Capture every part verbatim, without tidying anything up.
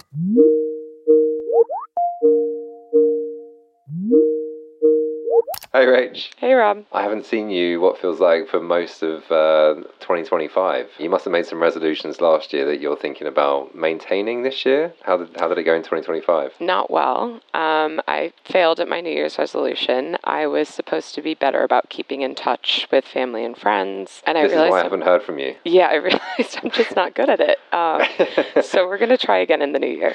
Hey Rach. Hey Rob. I haven't seen you what feels like for most of uh, twenty twenty-five. You must have made some resolutions last year that you're thinking about maintaining this year. How did how did it go in twenty twenty-five? Not well. Um, I failed at my New Year's resolution. I was supposed to be better about keeping in touch with family and friends, and I this realized is why I haven't heard from you. Yeah, I realized I'm just not good at it. Um, so we're gonna try again in the new year.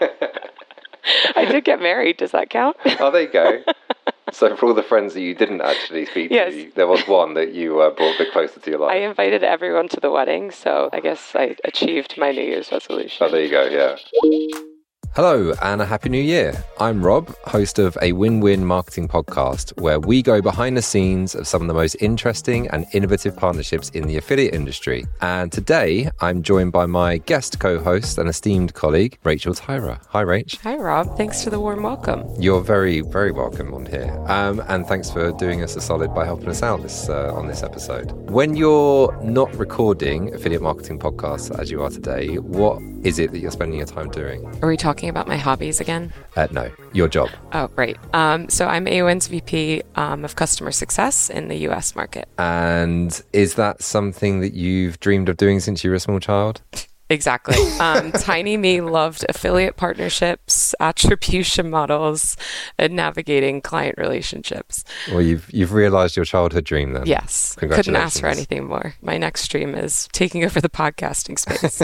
I did get married. Does that count? Oh, there you go. So for all the friends that you didn't actually speak yes. to, there was one that you uh, brought a bit closer to your life. I invited everyone to the wedding, so I guess I achieved my New Year's resolution. Oh, there you go, yeah. Hello and a happy new year. I'm Rob, host of a win-win marketing podcast where we go behind the scenes of some of the most interesting and innovative partnerships in the affiliate industry. And today I'm joined by my guest co-host and esteemed colleague, Rachel Tyra. Hi, Rach. Hi, Rob. Thanks for the warm welcome. You're very, very welcome on here. Um, and thanks for doing us a solid by helping us out this uh, on this episode. When you're not recording affiliate marketing podcasts as you are today, what is it that you're spending your time doing? Are we talking about my hobbies again? Uh, no, your job. Oh, right. Um, so I'm A O N's V P um, of Customer Success in the U S market. And is that something that you've dreamed of doing since you were a small child? Exactly. Um, Tiny me loved affiliate partnerships, attribution models, and navigating client relationships. Well, you've you've realised your childhood dream then. Yes. Couldn't ask for anything more. My next dream is taking over the podcasting space.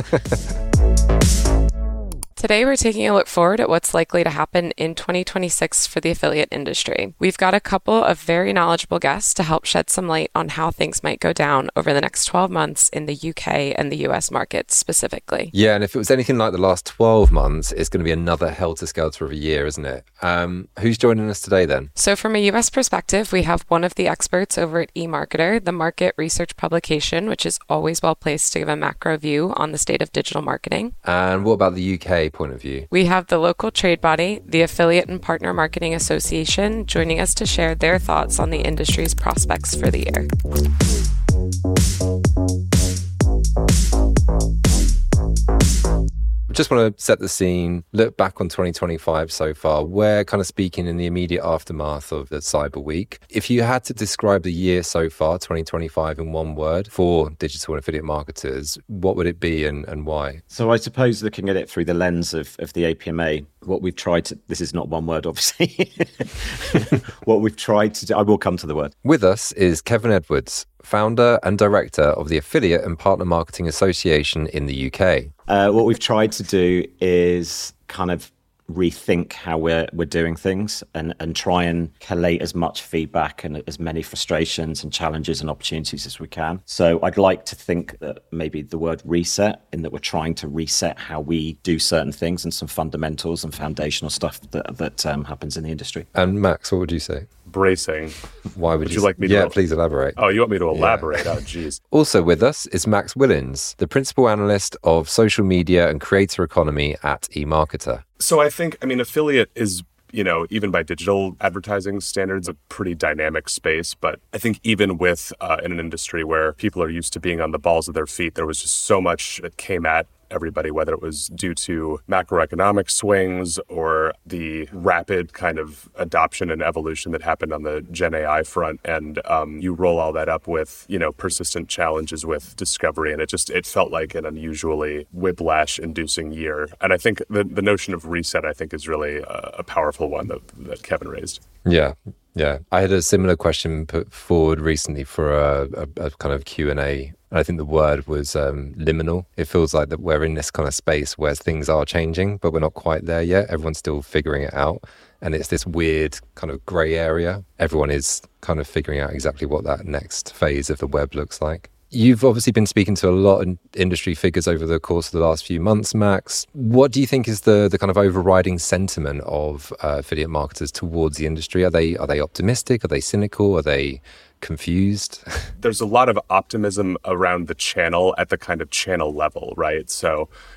Today, we're taking a look forward at what's likely to happen in twenty twenty-six for the affiliate industry. We've got a couple of very knowledgeable guests to help shed some light on how things might go down over the next twelve months in the U K and the U S markets specifically. Yeah, and if it was anything like the last twelve months, it's going to be another helter-skelter of a year, isn't it? Um, who's joining us today then? So from a U S perspective, we have one of the experts over at eMarketer, the market research publication, which is always well placed to give a macro view on the state of digital marketing. And what about the U K point of view? We have the local trade body, the Affiliate and Partner Marketing Association, joining us to share their thoughts on the industry's prospects for the year. Just want to set the scene, look back on twenty twenty-five so far. We're kind of speaking in the immediate aftermath of the Cyber Week. If you had to describe the year so far, twenty twenty-five, in one word for digital and affiliate marketers, what would it be and, and why? So I suppose looking at it through the lens of, of the A P M A, what we've tried to, this is not one word, obviously, what we've tried to do, I will come to the word. With us is Kevin Edwards, founder and director of the Affiliate and Partner Marketing Association in the U K. Uh, what we've tried to do is kind of rethink how we're we're doing things and and try and collate as much feedback and as many frustrations and challenges and opportunities as we can. So I'd like to think that maybe the word reset, in that we're trying to reset how we do certain things and some fundamentals and foundational stuff that that um, happens in the industry. And Max, what would you say? Bracing. Why would, would you, you like me to Yeah, el- please elaborate. Oh, you want me to elaborate? Yeah. Oh, geez. Also with us is Max Willins, the principal analyst of social media and creator economy at eMarketer. So I think, I mean, affiliate is, you know, even by digital advertising standards, a pretty dynamic space. But I think even with uh, in an industry where people are used to being on the balls of their feet, there was just so much that came at everybody, whether it was due to macroeconomic swings or the rapid kind of adoption and evolution that happened on the Gen A I front. And um, you roll all that up with, you know, persistent challenges with discovery. And it just, it felt like an unusually whiplash-inducing year. And I think the, the notion of reset, I think, is really a, a powerful one that, that Kevin raised. Yeah. Yeah, I had a similar question put forward recently for a, a, a kind of Q and A. And I think the word was um, liminal. It feels like that we're in this kind of space where things are changing, but we're not quite there yet. Everyone's still figuring it out. And it's this weird kind of grey area. Everyone is kind of figuring out exactly what that next phase of the web looks like. You've obviously been speaking to a lot of industry figures over the course of the last few months, Max. What do you think is the the kind of overriding sentiment of uh, affiliate marketers towards the industry? Are they are they optimistic? Are they cynical? Are they confused? There's a lot of optimism around the channel at the kind of channel level, right? So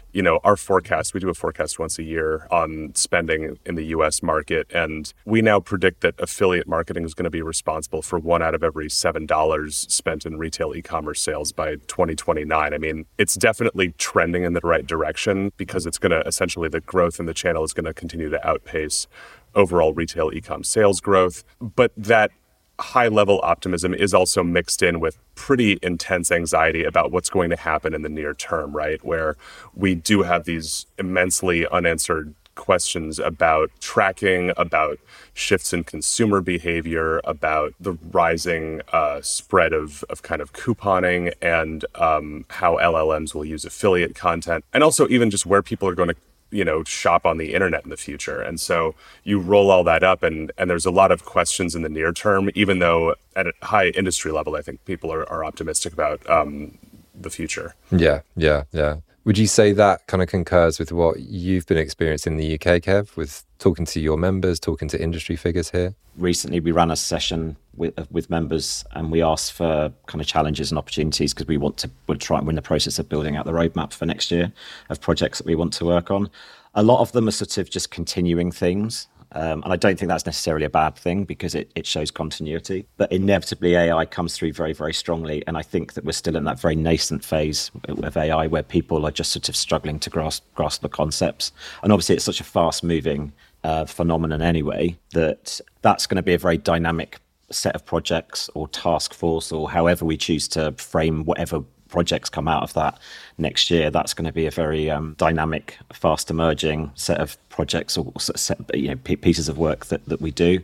you know, our forecast, we do a forecast once a year on spending in the U S market. And we now predict that affiliate marketing is going to be responsible for one out of every seven dollars spent in retail e-commerce sales by twenty twenty-nine. I mean, it's definitely trending in the right direction because it's going to essentially, the growth in the channel is going to continue to outpace overall retail e-com sales growth. But that high-level optimism is also mixed in with pretty intense anxiety about what's going to happen in the near term, right? Where we do have these immensely unanswered questions about tracking, about shifts in consumer behavior, about the rising uh, spread of, of kind of couponing and um, how L L Ms will use affiliate content, and also even just where people are going to you know, shop on the internet in the future. And so you roll all that up and, and there's a lot of questions in the near term, even though at a high industry level, I think people are, are optimistic about um, the future. Yeah, yeah, yeah. Would you say that kind of concurs with what you've been experiencing in the U K, Kev, with talking to your members, talking to industry figures here? Recently, we ran a session with with members and we asked for kind of challenges and opportunities because we want to we're trying, we're in the process of building out the roadmap for next year of projects that we want to work on. A lot of them are sort of just continuing things. Um, and I don't think that's necessarily a bad thing because it, it shows continuity. But inevitably, A I comes through very, very strongly. And I think that we're still in that very nascent phase of A I where people are just sort of struggling to grasp grasp the concepts. And obviously, it's such a fast-moving uh, phenomenon anyway that that's going to be a very dynamic set of projects or task force or however we choose to frame whatever projects come out of that next year. That's going to be a very um, dynamic, fast emerging set of projects or set, you know, p- pieces of work that, that we do.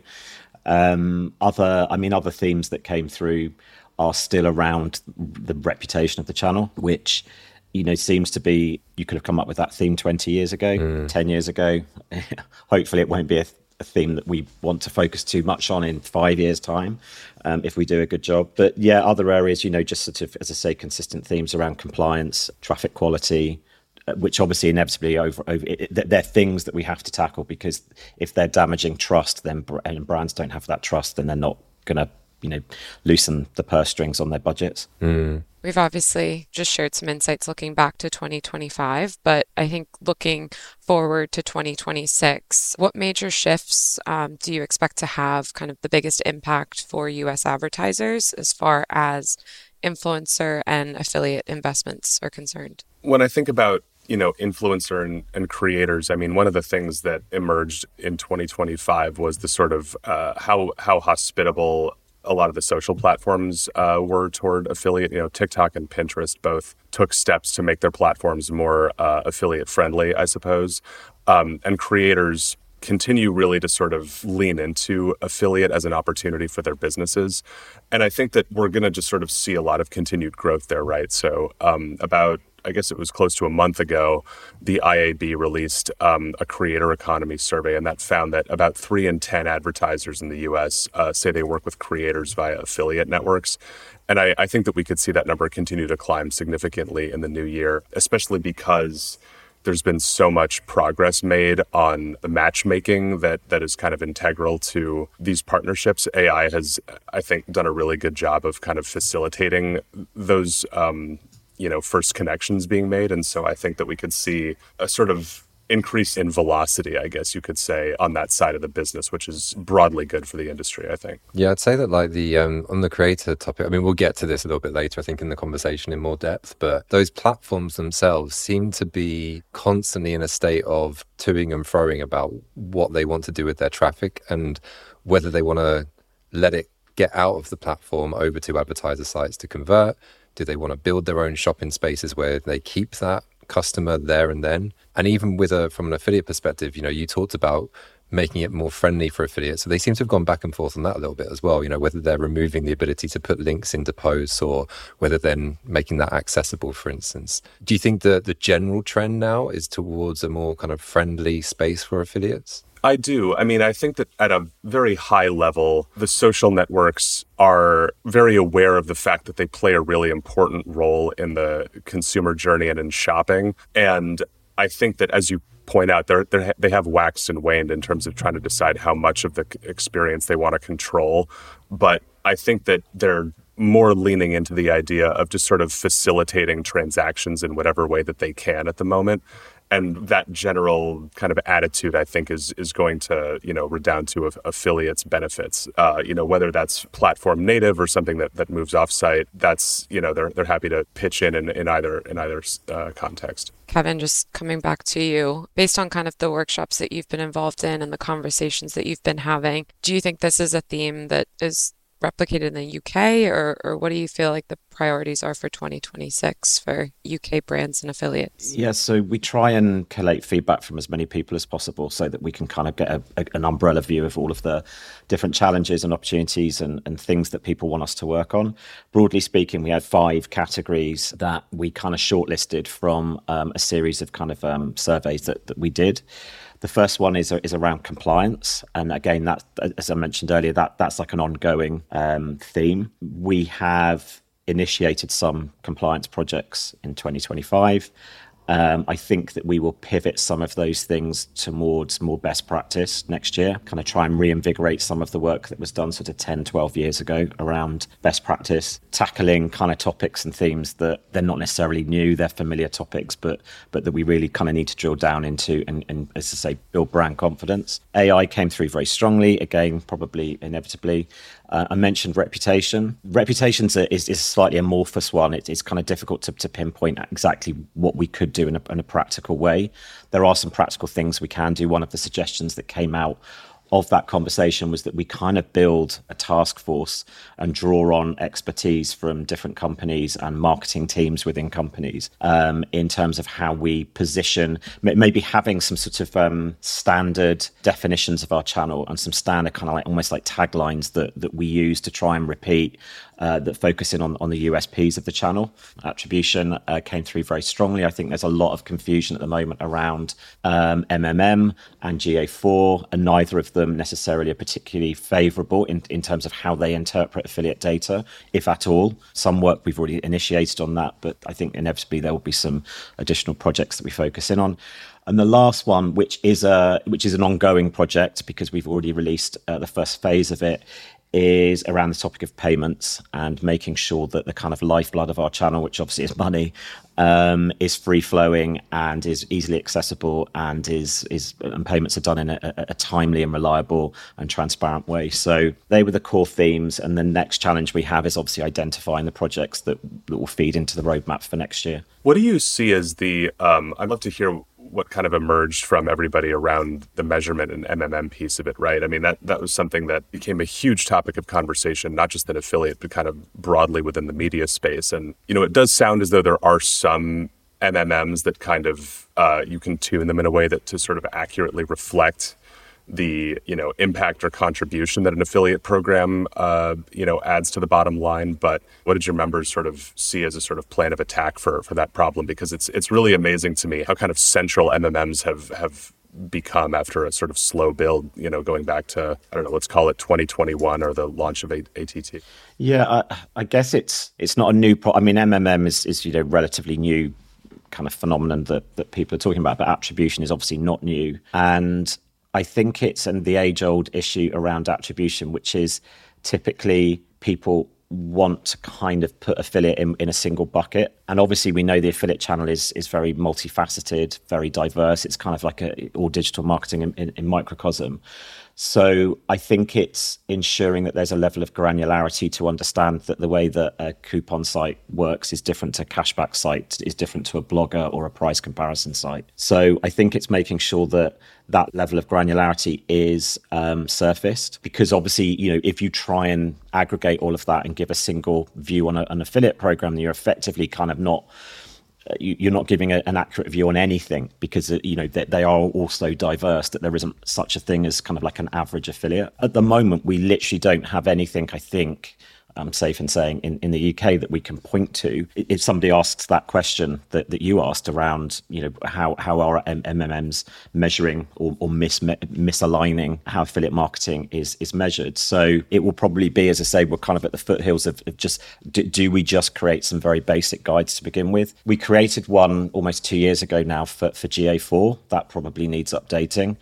Um, other, I mean, other themes that came through are still around the reputation of the channel, which, you know, seems to be, you could have come up with that theme twenty years ago, mm. ten years ago. Hopefully it won't be a a theme that we want to focus too much on in five years' time, um, if we do a good job. But yeah, other areas, you know, just sort of, as I say, consistent themes around compliance, traffic quality, uh, which obviously inevitably over, over it, they're things that we have to tackle because if they're damaging trust, then and brands don't have that trust, then they're not going to, you know, loosen the purse strings on their budgets. Mm. We've obviously just shared some insights looking back to twenty twenty-five, but I think looking forward to twenty twenty-six, what major shifts um, do you expect to have kind of the biggest impact for U S advertisers as far as influencer and affiliate investments are concerned? When I think about you know, influencer and, and creators, I mean, one of the things that emerged in twenty twenty-five was the sort of uh, how how hospitable a lot of the social platforms uh, were toward affiliate. You know, TikTok and Pinterest both took steps to make their platforms more uh, affiliate friendly, I suppose. Um, and creators continue really to sort of lean into affiliate as an opportunity for their businesses. And I think that we're going to just sort of see a lot of continued growth there, right? So um, about I guess it was close to a month ago, the I A B released um, a creator economy survey, and that found that about three in ten advertisers in the U S uh, say they work with creators via affiliate networks. And I, I think that we could see that number continue to climb significantly in the new year, especially because there's been so much progress made on the matchmaking that that is kind of integral to these partnerships. A I has, I think, done a really good job of kind of facilitating those um, you know, first connections being made. And so I think that we could see a sort of increase in velocity, I guess you could say, on that side of the business, which is broadly good for the industry, I think. Yeah, I'd say that like the, um, on the creator topic, I mean, we'll get to this a little bit later, I think, in the conversation in more depth, but those platforms themselves seem to be constantly in a state of toing and froing about what they want to do with their traffic and whether they want to let it get out of the platform over to advertiser sites to convert. Do they want to build their own shopping spaces where they keep that customer there and then? And even with a from an affiliate perspective, you know, you talked about making it more friendly for affiliates. So they seem to have gone back and forth on that a little bit as well, you know, whether they're removing the ability to put links into posts or whether they're making that accessible, for instance. Do you think that the general trend now is towards a more kind of friendly space for affiliates? I do. I mean, I think that at a very high level, the social networks are very aware of the fact that they play a really important role in the consumer journey and in shopping. And I think that, as you point out, they're, they're, they have waxed and waned in terms of trying to decide how much of the experience they want to control. But I think that they're more leaning into the idea of just sort of facilitating transactions in whatever way that they can at the moment. And that general kind of attitude, I think, is is going to, you know, redound to affiliates' benefits. Uh, you know, whether that's platform native or something that, that moves offsite, that's, you know, they're they're happy to pitch in in, in either in either uh, context. Kevin, just coming back to you, based on kind of the workshops that you've been involved in and the conversations that you've been having, do you think this is a theme that is replicated in the U K, or, or what do you feel like the priorities are for twenty twenty-six for U K brands and affiliates? Yeah, so we try and collate feedback from as many people as possible so that we can kind of get a, a, an umbrella view of all of the different challenges and opportunities and, and things that people want us to work on. Broadly speaking, we had five categories that we kind of shortlisted from um, a series of kind of um, surveys that, that we did. The first one is is around compliance, and again, that, as I mentioned earlier, that that's like an ongoing um, theme. We have initiated some compliance projects in twenty twenty-five. Um, I think that we will pivot some of those things towards more best practice next year, kind of try and reinvigorate some of the work that was done sort of ten, twelve years ago around best practice, tackling kind of topics and themes that they're not necessarily new, they're familiar topics, but but that we really kind of need to drill down into and, and as I say, build brand confidence. A I came through very strongly, again, probably inevitably. Uh, I mentioned reputation. Reputation is, is a slightly amorphous one. It, it's kind of difficult to, to pinpoint exactly what we could do in a, in a practical way. There are some practical things we can do. One of the suggestions that came out of that conversation was that we kind of build a task force and draw on expertise from different companies and marketing teams within companies um, in terms of how we position, maybe having some sort of um, standard definitions of our channel and some standard kind of like almost like taglines that that we use to try and repeat uh, that focus in on, on the U S Ps of the channel. Attribution uh, came through very strongly. I think there's a lot of confusion at the moment around um, M M M and G A four, and neither of them necessarily are particularly favorable in, in terms of how they interpret affiliate data, if at all. Some work we've already initiated on that, but I think inevitably there will be some additional projects that we focus in on. And the last one, which is a which is an ongoing project because we've already released uh, the first phase of it, is around the topic of payments and making sure that the kind of lifeblood of our channel, which obviously is money, um, is free flowing and is easily accessible and is is and payments are done in a, a timely and reliable and transparent way. So they were the core themes. And the next challenge we have is obviously identifying the projects that, that will feed into the roadmap for next year. What do you see as the, um, I'd love to hear what kind of emerged from everybody around the measurement and M M M piece of it, right? I mean, that, that was something that became a huge topic of conversation, not just in affiliate, but kind of broadly within the media space. And, you know, it does sound as though there are some M M Ms that kind of, uh, you can tune them in a way that to sort of accurately reflect the, you know, impact or contribution that an affiliate program, uh, you know, adds to the bottom line. But what did your members sort of see as a sort of plan of attack for, for that problem? Because it's it's really amazing to me how kind of central M M Ms have, have become after a sort of slow build, you know, going back to, I don't know, let's call it twenty twenty-one or the launch of A T T. Yeah, I, I guess it's it's not a new, pro- I mean, M M M is, is, you know, relatively new kind of phenomenon that, that people are talking about, but attribution is obviously not new. And I think it's and the age-old issue around attribution, which is typically people want to kind of put affiliate in, in a single bucket. And obviously we know the affiliate channel is is very multifaceted, very diverse. It's kind of like a all digital marketing in, in, in microcosm. So I think it's ensuring that there's a level of granularity to understand that the way that a coupon site works is different to a cashback site, is different to a blogger or a price comparison site. So I think it's making sure that that level of granularity is um, surfaced, because obviously, you know, if you try and aggregate all of that and give a single view on a, an affiliate program, then you're effectively kind of not you're not giving a, an accurate view on anything, because, you know, they, they are all so diverse that there isn't such a thing as kind of like an average affiliate. At the moment, we literally don't have anything, I think, I'm safe in saying, in, in the U K that we can point to. If somebody asks that question that, that you asked around, you know, how, how are M M Ms measuring or, or mis, misaligning how affiliate marketing is is measured? So it will probably be, as I say, we're kind of at the foothills of, of just, do, do we just create some very basic guides to begin with? We created one almost two years ago now for, for G A four. That probably needs updating.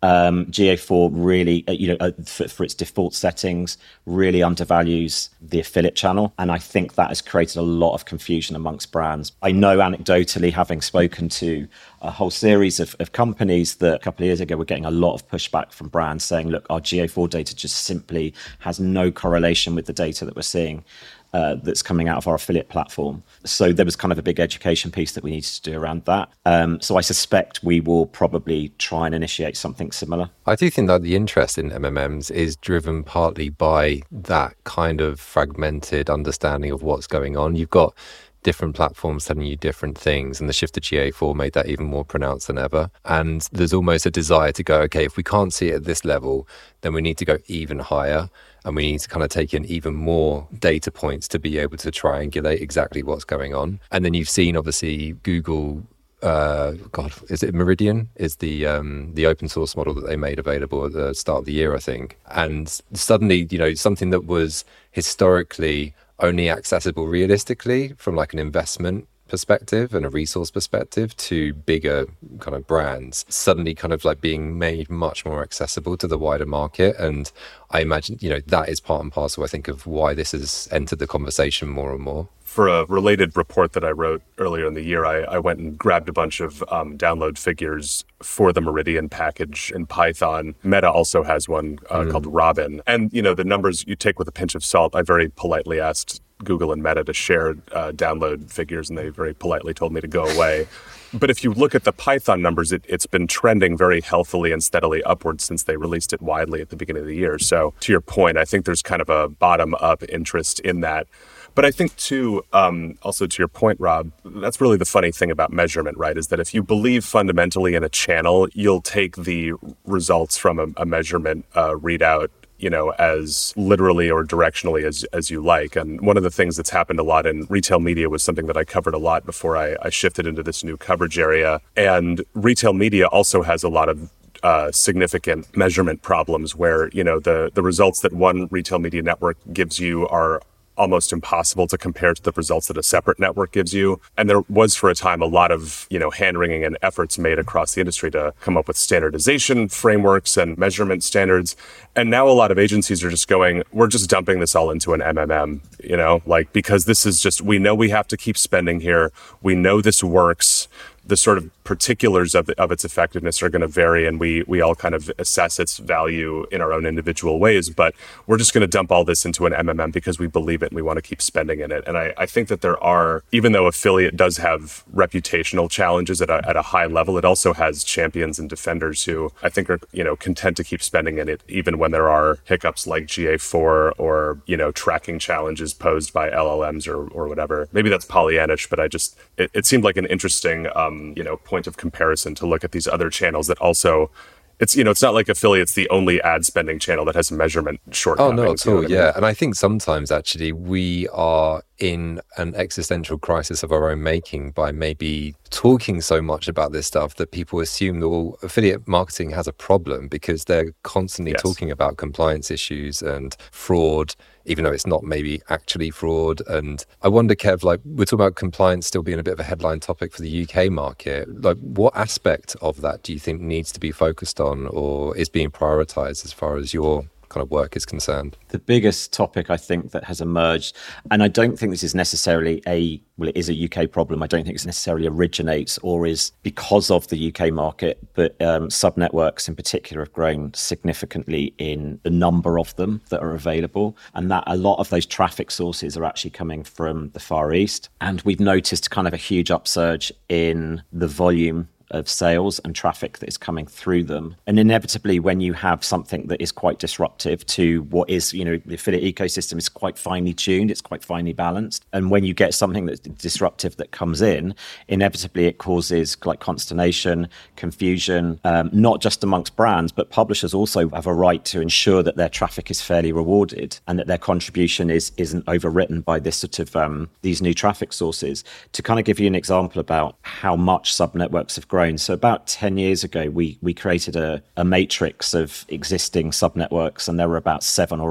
Um, G A four really, uh, you know, uh, for, for its default settings, really undervalues the affiliate channel. And I think that has created a lot of confusion amongst brands. I know anecdotally, having spoken to a whole series of, of companies, that a couple of years ago were getting a lot of pushback from brands saying, look, our G A four data just simply has no correlation with the data that we're seeing Uh, that's coming out of our affiliate platform. So there was kind of a big education piece that we needed to do around that. Um, so I suspect we will probably try and initiate something similar. I do think that the interest in M M Ms is driven partly by that kind of fragmented understanding of what's going on. You've got different platforms telling you different things, and the shift to G A four made that even more pronounced than ever. And there's almost a desire to go, okay, if we can't see it at this level, then we need to go even higher, and we need to kind of take in even more data points to be able to triangulate exactly what's going on. And then you've seen, obviously, Google, uh, God, is it Meridian? Is the um, the open source model that they made available at the start of the year, I think. And suddenly, you know, something that was historically only accessible realistically from like an investment perspective and a resource perspective to bigger kind of brands, suddenly kind of like being made much more accessible to the wider market. And I imagine, you know, that is part and parcel, I think, of why this has entered the conversation more and more. For a related report that I wrote earlier in the year, I, I went and grabbed a bunch of um, download figures for the Meridian package in Python. Meta also has one uh, mm. called Robin. And, you know, the numbers you take with a pinch of salt. I very politely asked Google and Meta to share uh, download figures, and they very politely told me to go away. But if you look at the Python numbers, it, it's been trending very healthily and steadily upwards since they released it widely at the beginning of the year. So to your point, I think there's kind of a bottom-up interest in that. But I think, too, um, also to your point, Rob, that's really the funny thing about measurement, right, is that if you believe fundamentally in a channel, you'll take the results from a, a measurement uh, readout, you know, as literally or directionally as as you like. And one of the things that's happened a lot in retail media was something that I covered a lot before I, I shifted into this new coverage area. And retail media also has a lot of Uh, significant measurement problems where, you know, the, the results that one retail media network gives you are almost impossible to compare to the results that a separate network gives you. And there was for a time a lot of, you know, hand-wringing and efforts made across the industry to come up with standardization frameworks and measurement standards. And now a lot of agencies are just going, we're just dumping this all into an M M M, you know, like, because this is just, we know we have to keep spending here. We know this works. The sort of particulars of, the, of its effectiveness are going to vary, and we we all kind of assess its value in our own individual ways. But we're just going to dump all this into an M M M because we believe it and we want to keep spending in it. And I, I think that there are, even though affiliate does have reputational challenges at a, at a high level, it also has champions and defenders who I think are, you know, content to keep spending in it, even when there are hiccups like G A four or, you know, tracking challenges posed by L L Ms or, or whatever. Maybe that's Pollyannish, but I just, it, it seemed like an interesting, um, you know, point of comparison to look at these other channels that also, it's, you know, it's not like affiliate's the only ad spending channel that has measurement shortcomings. Oh, not at all, you know yeah. I mean? And I think sometimes actually we are in an existential crisis of our own making by maybe talking so much about this stuff that people assume that, well, affiliate marketing has a problem because they're constantly Yes. talking about compliance issues and fraud, even though it's not maybe actually fraud. And I wonder, Kev, like, we're talking about compliance still being a bit of a headline topic for the U K market. Like, what aspect of that do you think needs to be focused on or is being prioritized as far as your kind of work is concerned? The biggest topic I think that has emerged, and I don't think this is necessarily a, well, it is a U K problem. I don't think it necessarily originates or is because of the U K market, but um, sub-networks in particular have grown significantly in the number of them that are available. And that a lot of those traffic sources are actually coming from the Far East. And we've noticed kind of a huge upsurge in the volume of sales and traffic that is coming through them. And inevitably, when you have something that is quite disruptive to what is, you know, the affiliate ecosystem is quite finely tuned, it's quite finely balanced. And when you get something that's disruptive that comes in, inevitably it causes like consternation, confusion, um, not just amongst brands, but publishers also have a right to ensure that their traffic is fairly rewarded and that their contribution is, isn't overwritten by this sort of, um, these new traffic sources. To kind of give you an example about how much sub-networks have grown. So about ten years ago, we we created a, a matrix of existing sub-networks, and there were about seven or eight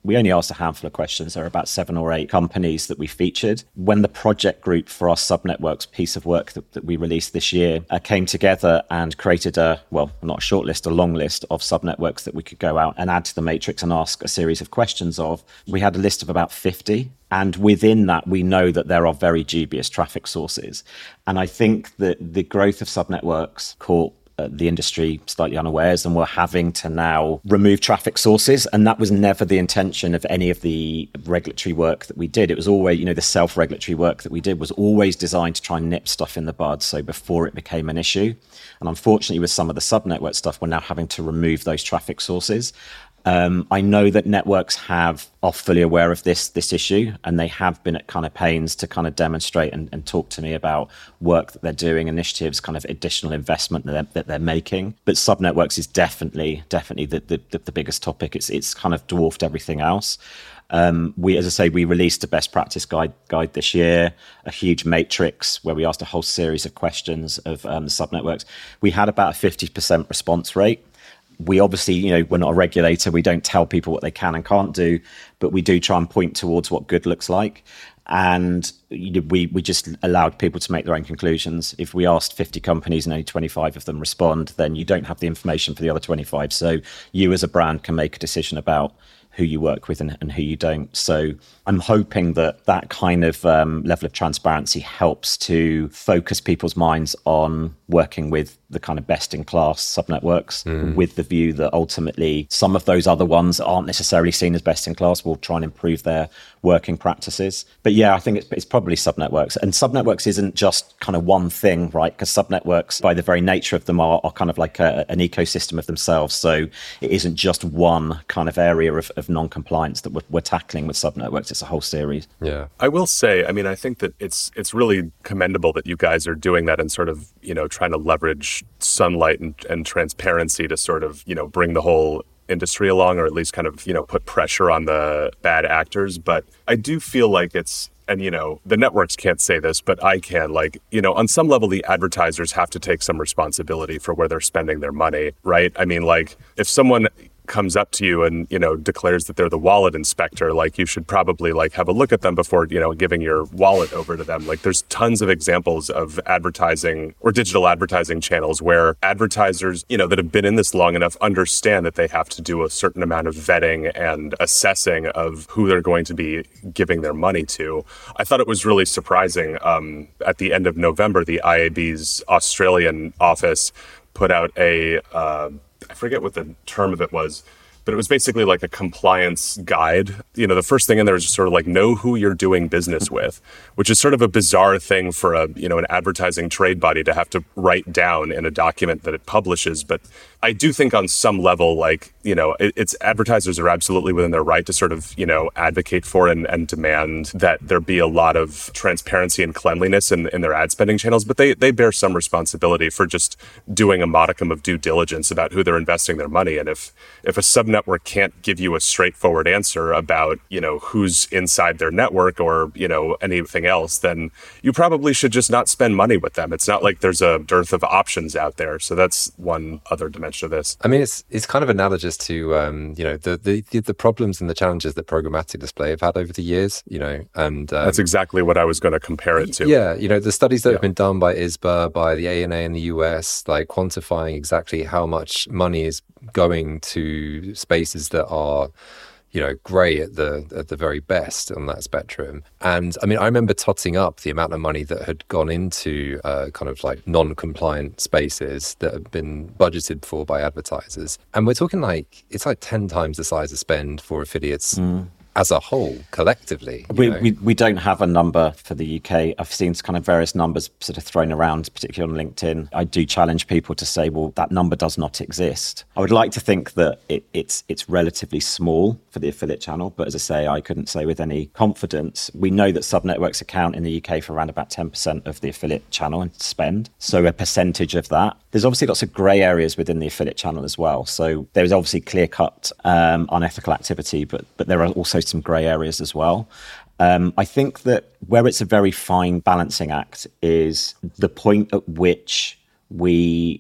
we only asked a handful of questions. There are about seven or eight companies that we featured. When the project group for our subnetworks piece of work that, that we released this year uh, came together and created a, well, not a short list, a long list of subnetworks that we could go out and add to the matrix and ask a series of questions of, we had a list of about fifty. And within that, we know that there are very dubious traffic sources. And I think that the growth of subnetworks caught uh, the industry slightly unawares, and we're having to now remove traffic sources. And that was never the intention of any of the regulatory work that we did. It was always, you know, the self-regulatory work that we did was always designed to try and nip stuff in the bud. So before it became an issue. And unfortunately, with some of the subnetwork stuff, we're now having to remove those traffic sources. Um, I know that networks have are fully aware of this this issue, and they have been at kind of pains to kind of demonstrate and, and talk to me about work that they're doing, initiatives, kind of additional investment that they're, that they're making. But subnetworks is definitely definitely the, the the biggest topic. It's it's kind of dwarfed everything else. Um, we, as I say, we released a best practice guide guide this year, a huge matrix where we asked a whole series of questions of um, the subnetworks. We had about a fifty percent response rate. We obviously, you know, we're not a regulator. We don't tell people what they can and can't do, but we do try and point towards what good looks like. And you know, we we just allowed people to make their own conclusions. If we asked fifty companies and only twenty-five of them respond, then you don't have the information for the other twenty-five. So you as a brand can make a decision about who you work with and, and who you don't. So I'm hoping that that kind of um, level of transparency helps to focus people's minds on working with the kind of best-in-class subnetworks, mm. with the view that ultimately some of those other ones aren't necessarily seen as best-in-class. We'll try and improve their working practices. But yeah, I think it's, it's probably subnetworks. And subnetworks isn't just kind of one thing, right? Because subnetworks, by the very nature of them, are, are kind of like a, an ecosystem of themselves. So it isn't just one kind of area of, of non-compliance that we're, we're tackling with subnetworks. It's a whole series. Yeah. I will say, I mean, I think that it's it's really commendable that you guys are doing that and sort of, you know, trying to leverage sunlight and, and transparency to sort of, you know, bring the whole industry along, or at least kind of, you know, put pressure on the bad actors. But I do feel like it's, and, you know, the networks can't say this, but I can, like, you know, on some level, the advertisers have to take some responsibility for where they're spending their money, right? I mean, like, if someone comes up to you and, you know, declares that they're the wallet inspector, like, you should probably like have a look at them before, you know, giving your wallet over to them. Like, there's tons of examples of advertising or digital advertising channels where advertisers, you know, that have been in this long enough understand that they have to do a certain amount of vetting and assessing of who they're going to be giving their money to. I thought it was really surprising. Um, at the end of November, the I A B's Australian office put out a, uh, I forget what the term of it was, but it was basically like a compliance guide. You know, the first thing in there is just sort of like, know who you're doing business with, which is sort of a bizarre thing for a, you know, an advertising trade body to have to write down in a document that it publishes. But I do think on some level, like, you know, it, it's advertisers are absolutely within their right to sort of, you know, advocate for and, and demand that there be a lot of transparency and cleanliness in, in their ad spending channels. But they, they bear some responsibility for just doing a modicum of due diligence about who they're investing their money in. If, if a subnetwork can't give you a straightforward answer about, you know, who's inside their network or, you know, anything else, then you probably should just not spend money with them. It's not like there's a dearth of options out there. So that's one other dimension of this. I mean, it's it's kind of analogous to um, you know, the, the the problems and the challenges that programmatic display have had over the years. You know, and um, that's exactly what I was going to compare it to. Yeah, you know, the studies that yeah. have been done by I S B A, by the A N A in the U S, like quantifying exactly how much money is going to spaces that are, you know, grey at the at the very best on that spectrum. And I mean, I remember totting up the amount of money that had gone into uh, kind of like non-compliant spaces that have been budgeted for by advertisers. And we're talking like, it's like ten times the size of spend for affiliates mm. as a whole, collectively. We, we we don't have a number for the U K. I've seen kind of various numbers sort of thrown around, particularly on LinkedIn. I do challenge people to say, well, that number does not exist. I would like to think that it, it's it's relatively small for the affiliate channel, but as I say, I couldn't say with any confidence. We know that subnetworks account in the U K for around about ten percent of the affiliate channel and spend. So a percentage of that. There's obviously lots of grey areas within the affiliate channel as well. So there's obviously clear-cut um, unethical activity, but but there are also some grey areas as well. Um, I think that where it's a very fine balancing act is the point at which we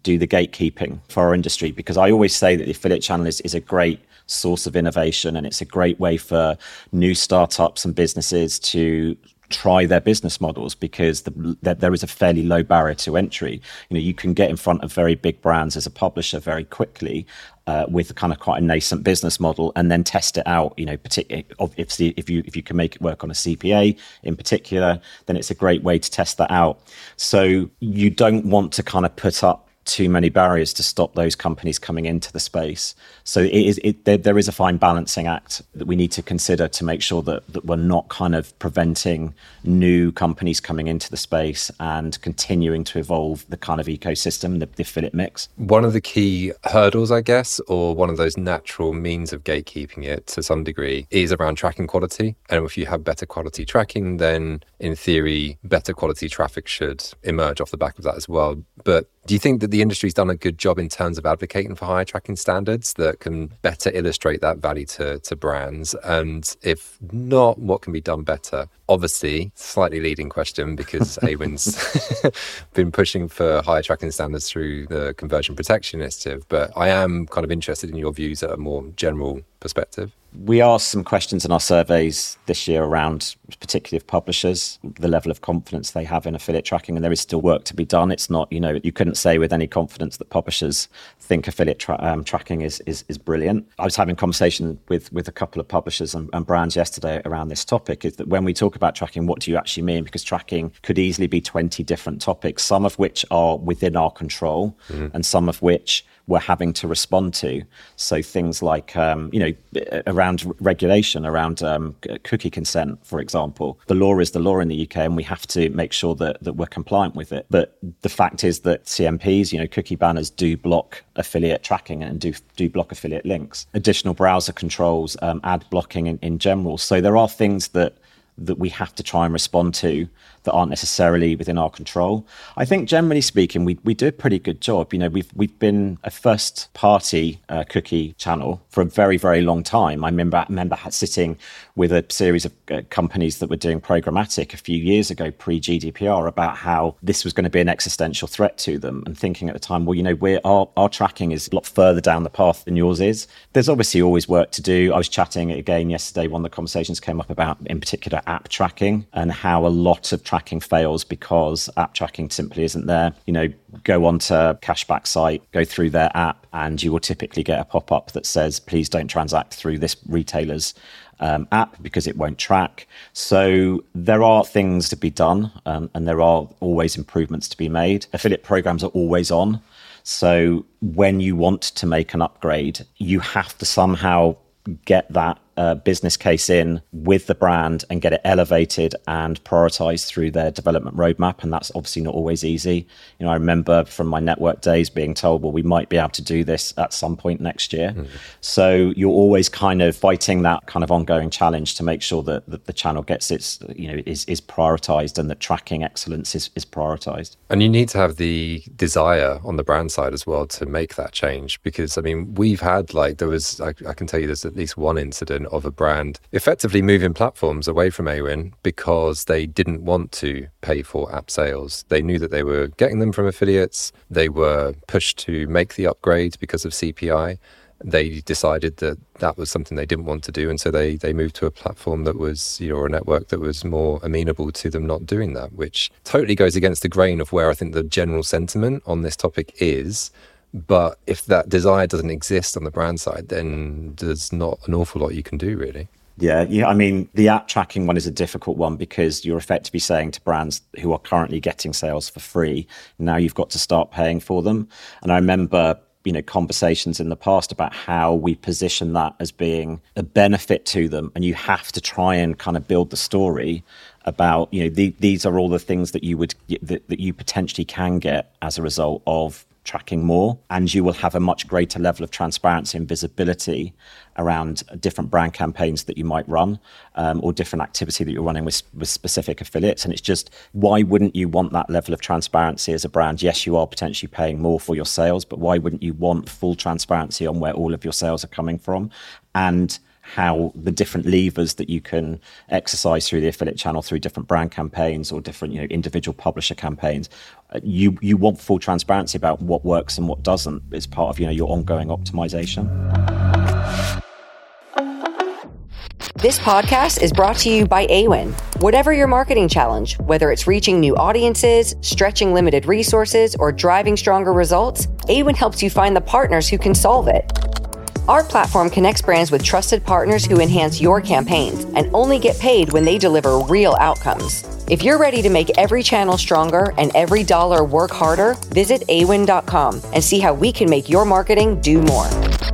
do the gatekeeping for our industry, because I always say that the affiliate channel is, is a great source of innovation, and it's a great way for new startups and businesses to try their business models, because the, the, there is a fairly low barrier to entry. You know, you can get in front of very big brands as a publisher very quickly uh, with kind of quite a nascent business model, and then test it out. You know, particularly if if you if you can make it work on a C P A in particular, then it's a great way to test that out. So you don't want to kind of put up too many barriers to stop those companies coming into the space. So it is it, there, there is a fine balancing act that we need to consider to make sure that, that we're not kind of preventing new companies coming into the space and continuing to evolve the kind of ecosystem, the, the affiliate mix. One of the key hurdles, I guess, or one of those natural means of gatekeeping it to some degree, is around tracking quality. And if you have better quality tracking, then in theory, better quality traffic should emerge off the back of that as well. But do you think that the industry's done a good job in terms of advocating for higher tracking standards that can better illustrate that value to, to brands? And if not, what can be done better? Obviously, slightly leading question, because Awin's been pushing for higher tracking standards through the Conversion Protection Initiative, but I am kind of interested in your views at a more general perspective. We asked some questions in our surveys this year around, particularly of publishers, the level of confidence they have in affiliate tracking, and there is still work to be done. It's not, you know, you couldn't say with any confidence that publishers think affiliate tra- um, tracking is, is is brilliant. I was having a conversation with with a couple of publishers and, and brands yesterday around this topic, is that when we talk about tracking, what do you actually mean? Because tracking could easily be twenty different topics, some of which are within our control, mm-hmm. and some of which we're having to respond to. So things like, um, you know, around regulation, around um, cookie consent, for example. The law is the law in the U K, and we have to make sure that, that we're compliant with it. But the fact is that C M Ps, you know, cookie banners do block affiliate tracking and do do block affiliate links. Additional browser controls, um, ad blocking in, in general. So there are things that that we have to try and respond to that aren't necessarily within our control. I think generally speaking, we we do a pretty good job. You know, we've we've been a first party uh, cookie channel for a very, very long time. I remember, I remember sitting with a series of uh, companies that were doing programmatic a few years ago, pre-G D P R, about how this was going to be an existential threat to them, and thinking at the time, well, you know, we're, our, our tracking is a lot further down the path than yours is. There's obviously always work to do. I was chatting again yesterday, one of the conversations came up about, in particular, app tracking, and how a lot of tracking fails because app tracking simply isn't there. You know, go onto a cashback site, go through their app, and you will typically get a pop-up that says, please don't transact through this retailer's um, app because it won't track. So there are things to be done, um, and there are always improvements to be made. Affiliate programs are always on. So when you want to make an upgrade, you have to somehow get that uh, business case in with the brand and get it elevated and prioritized through their development roadmap. And that's obviously not always easy. You know, I remember from my network days being told, well, we might be able to do this at some point next year. Mm-hmm. So you're always kind of fighting that kind of ongoing challenge to make sure that, that the channel gets its, you know, is, is prioritized, and that tracking excellence is, is prioritized. And you need to have the desire on the brand side as well to make that change, because I mean, we've had like, there was, I, I can tell you there's at least one incident of a brand effectively moving platforms away from Awin because they didn't want to pay for app sales. They knew that they were getting them from affiliates. They were pushed to make the upgrade because of C P I. They decided that that was something they didn't want to do, and so they they moved to a platform that was, you know, or a network that was more amenable to them not doing that, which totally goes against the grain of where I think the general sentiment on this topic is. But if that desire doesn't exist on the brand side, then there's not an awful lot you can do, really. Yeah, yeah. I mean, the app tracking one is a difficult one because you're effectively saying to brands who are currently getting sales for free, now you've got to start paying for them. And I remember, you know, conversations in the past about how we position that as being a benefit to them. And you have to try and kind of build the story about, you know, the, these are all the things that you would that, that you potentially can get as a result of tracking more, and you will have a much greater level of transparency and visibility around different brand campaigns that you might run, um, or different activity that you're running with, with specific affiliates. And it's just, why wouldn't you want that level of transparency as a brand? Yes, you are potentially paying more for your sales, but why wouldn't you want full transparency on where all of your sales are coming from, and how the different levers that you can exercise through the affiliate channel, through different brand campaigns or different, you know, individual publisher campaigns. You you want full transparency about what works and what doesn't as part of, you know, your ongoing optimization. This podcast is brought to you by Awin. Whatever your marketing challenge, whether it's reaching new audiences, stretching limited resources, or driving stronger results, Awin helps you find the partners who can solve it. Our platform connects brands with trusted partners who enhance your campaigns and only get paid when they deliver real outcomes. If you're ready to make every channel stronger and every dollar work harder, visit awin dot com and see how we can make your marketing do more.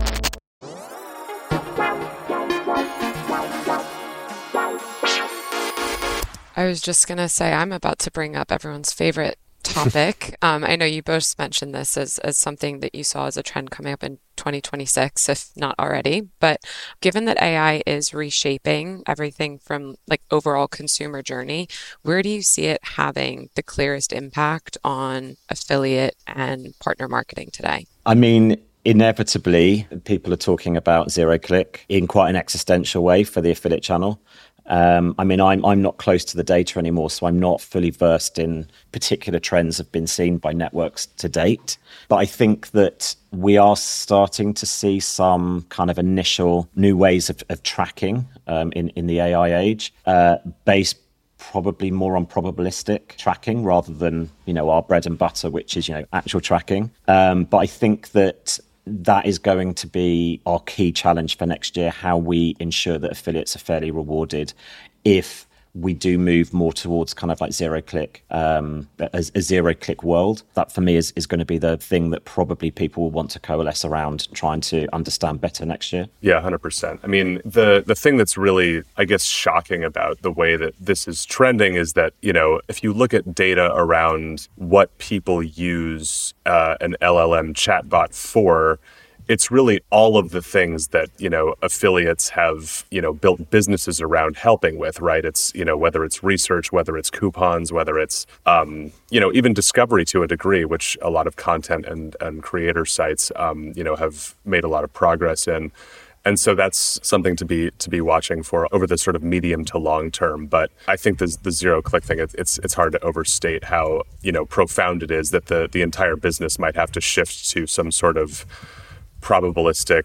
I was just going to say, I'm about to bring up everyone's favorite topic. um, I know you both mentioned this as, as something that you saw as a trend coming up in twenty twenty-six, if not already. But given that A I is reshaping everything from like overall consumer journey, where do you see it having the clearest impact on affiliate and partner marketing today? I mean, inevitably, people are talking about zero click in quite an existential way for the affiliate channel. Um, I mean, I'm I'm not close to the data anymore, so I'm not fully versed in particular trends that have been seen by networks to date. But I think that we are starting to see some kind of initial new ways of, of tracking um, in, in the A I age, uh, based probably more on probabilistic tracking rather than, you know, our bread and butter, which is, you know, actual tracking. Um, but I think that that is going to be our key challenge for next year, how we ensure that affiliates are fairly rewarded if we do move more towards kind of like zero click, um, a, a zero click world. That for me is, is going to be the thing that probably people will want to coalesce around trying to understand better next year. Yeah, one hundred percent. I mean, the, the thing that's really, I guess, shocking about the way that this is trending is that, you know, if you look at data around what people use uh, an L L M chatbot for, it's really all of the things that, you know, affiliates have, you know, built businesses around helping with, right? It's, you know, whether it's research, whether it's coupons, whether it's, um, you know, even discovery to a degree, which a lot of content and, and creator sites, um, you know, have made a lot of progress in. And so that's something to be to be watching for over the sort of medium to long term. But I think the, the zero click thing, it, it's it's hard to overstate how, you know, profound it is that the the entire business might have to shift to some sort of probabilistic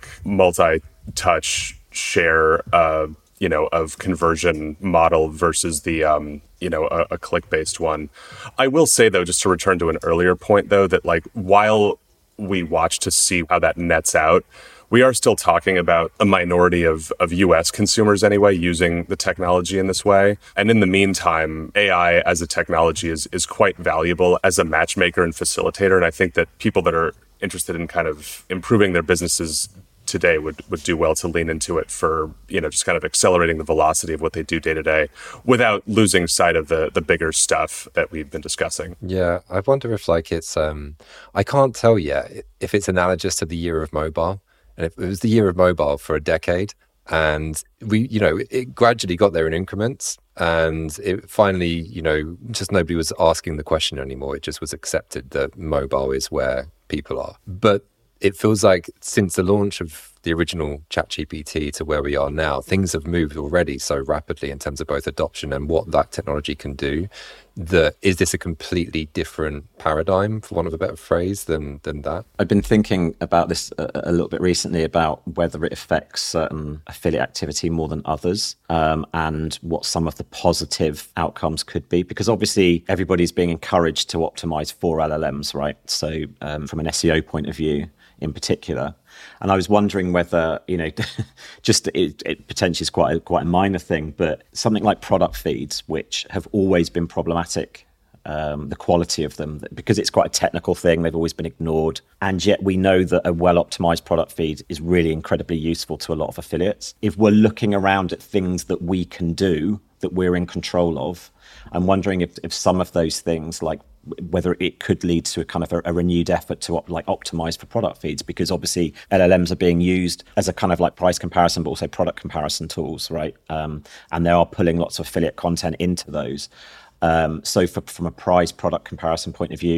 multi-touch share, uh, you know, of conversion model versus the, um, you know, a, a click-based one. I will say, though, just to return to an earlier point, though, that like while we watch to see how that nets out, we are still talking about a minority of, of U S consumers anyway using the technology in this way. And in the meantime, A I as a technology is is quite valuable as a matchmaker and facilitator. And I think that people that are interested in kind of improving their businesses today would, would do well to lean into it for, you know, just kind of accelerating the velocity of what they do day to day without losing sight of the the bigger stuff that we've been discussing. Yeah, I wonder if like it's, um, I can't tell yet if it's analogous to the year of mobile. And if it was the year of mobile for a decade, and we, you know, it gradually got there in increments, and it finally, you know, just nobody was asking the question anymore. It just was accepted that mobile is where people are. But it feels like since the launch of the original ChatGPT to where we are now, things have moved already so rapidly in terms of both adoption and what that technology can do. That is this a completely different paradigm, for want of a better phrase, than than that? I've been thinking about this a, a little bit recently about whether it affects certain affiliate activity more than others, um, and what some of the positive outcomes could be. Because obviously everybody's being encouraged to optimize for L L Ms, right? So um, from an S E O point of view in particular. And I was wondering whether, you know, just it, it potentially is quite a, quite a minor thing, but something like product feeds, which have always been problematic, um, the quality of them, because it's quite a technical thing, they've always been ignored. And yet we know that a well-optimized product feed is really incredibly useful to a lot of affiliates. If we're looking around at things that we can do, that we're in control of, I'm wondering if, if some of those things, like whether it could lead to a kind of a, a renewed effort to op, like optimize for product feeds, because obviously L L Ms are being used as a kind of like price comparison, but also product comparison tools, right? Um, and they are pulling lots of affiliate content into those. Um, so for, from a price product comparison point of view,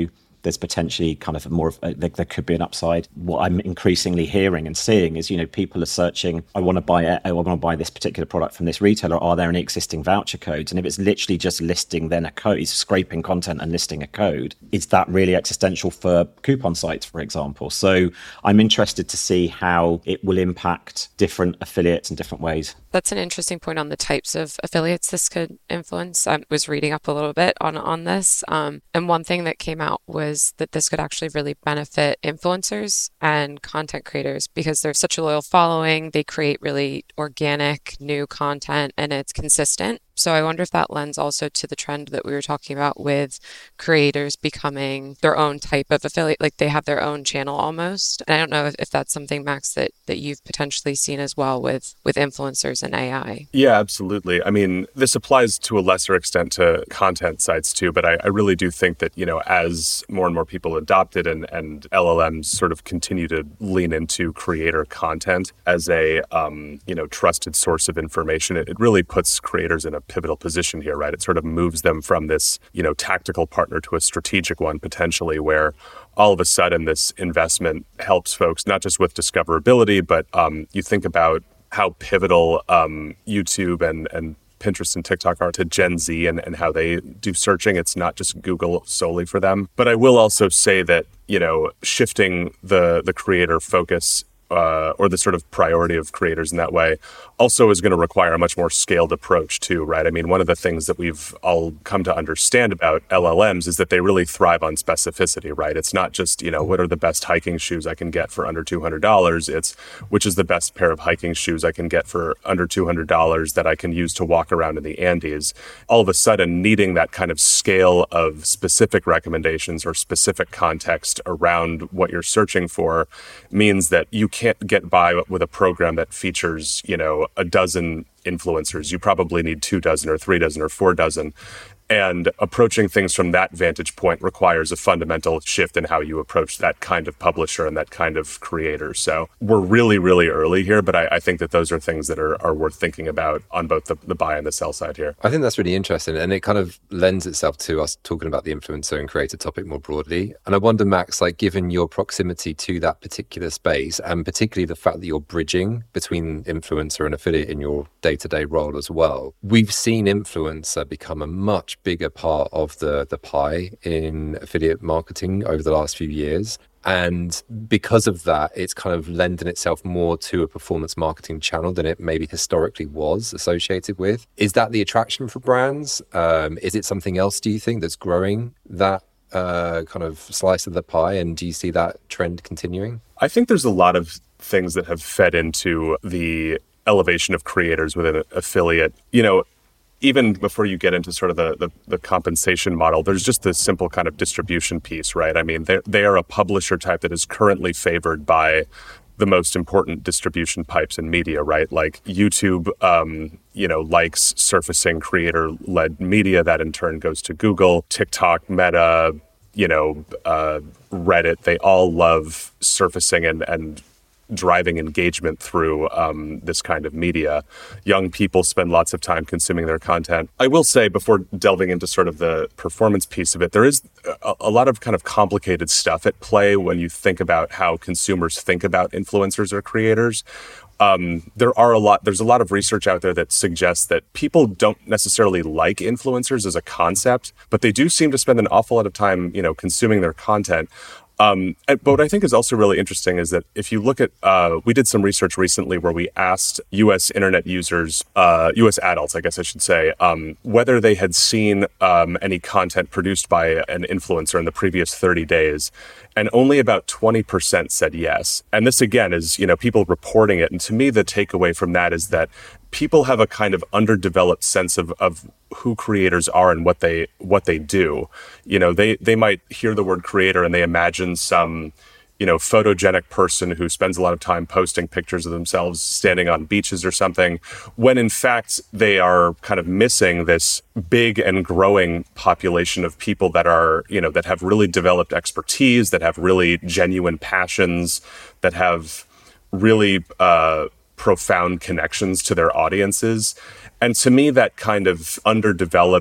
there's potentially kind of more of a, there, there could be an upside. What I'm increasingly hearing and seeing is, you know, people are searching, I want to buy it, I want to buy this particular product from this retailer. Are there any existing voucher codes? And if it's literally just listing then a code, it's scraping content and listing a code, is that really existential for coupon sites, for example? So I'm interested to see how it will impact different affiliates in different ways. That's an interesting point on the types of affiliates this could influence. I was reading up a little bit on, on this. Um, and one thing that came out was that this could actually really benefit influencers and content creators because they're such a loyal following. They create really organic new content and it's consistent. So I wonder if that lends also to the trend that we were talking about with creators becoming their own type of affiliate, like they have their own channel almost. And I don't know if, if that's something, Max, that, that you've potentially seen as well with, with influencers and A I. Yeah, absolutely. I mean, this applies to a lesser extent to content sites too, but I, I really do think that, you know, as more and more people adopt it and, and L L Ms sort of continue to lean into creator content as a, um, you know, trusted source of information, it, it really puts creators in a pivotal position here, right? It sort of moves them from this, you know, tactical partner to a strategic one potentially, where all of a sudden this investment helps folks not just with discoverability, but um, you think about how pivotal um, YouTube and, and Pinterest and TikTok are to Gen Z and, and how they do searching. It's not just Google solely for them. But I will also say that, you know, shifting the the creator focus Uh, or the sort of priority of creators in that way also is going to require a much more scaled approach too, right? I mean, one of the things that we've all come to understand about L L Ms is that they really thrive on specificity, right? It's not just, you know, what are the best hiking shoes I can get for under two hundred dollars? It's which is the best pair of hiking shoes I can get for under two hundred dollars that I can use to walk around in the Andes. All of a sudden, needing that kind of scale of specific recommendations or specific context around what you're searching for means that you can't get by with a program that features, you know, a dozen influencers. You probably need two dozen or three dozen or four dozen. And approaching things from that vantage point requires a fundamental shift in how you approach that kind of publisher and that kind of creator. So we're really, really early here, but I, I think that those are things that are, are worth thinking about on both the, the buy and the sell side here. I think that's really interesting. And it kind of lends itself to us talking about the influencer and creator topic more broadly. And I wonder, Max, like given your proximity to that particular space, and particularly the fact that you're bridging between influencer and affiliate in your day-to-day role as well, we've seen influencer become a much bigger part of the the pie in affiliate marketing over the last few years. And because of that, it's kind of lending itself more to a performance marketing channel than it maybe historically was associated with. Is that the attraction for brands? Um, is it something else, do you think, that's growing that uh, kind of slice of the pie? And do you see that trend continuing? I think there's a lot of things that have fed into the elevation of creators within an affiliate. You know, even before you get into sort of the, the, the compensation model, there's just this simple kind of distribution piece, right? I mean, they are a publisher type that is currently favored by the most important distribution pipes in media, right? Like YouTube, um, you know, likes surfacing creator-led media that in turn goes to Google, TikTok, Meta, you know, uh, Reddit. They all love surfacing and, and driving engagement through um, this kind of media. Young people spend lots of time consuming their content. I will say, before delving into sort of the performance piece of it, there is a, a lot of kind of complicated stuff at play when you think about how consumers think about influencers or creators. Um, there are a lot, there's a lot of research out there that suggests that people don't necessarily like influencers as a concept, but they do seem to spend an awful lot of time, you know, consuming their content. Um, but what I think is also really interesting is that if you look at, uh, we did some research recently where we asked U S internet users, uh, U S adults, I guess I should say, um, whether they had seen um, any content produced by an influencer in the previous thirty days. And only about twenty percent said yes. And this, again, is, you know, people reporting it. And to me, the takeaway from that is that people have a kind of underdeveloped sense of, of who creators are and what they what they do. You know, they they might hear the word creator and they imagine some, you know, photogenic person who spends a lot of time posting pictures of themselves standing on beaches or something, when in fact they are kind of missing this big and growing population of people that are, you know, that have really developed expertise, that have really genuine passions, that have really uh, profound connections to their audiences. And to me, that kind of underdeveloped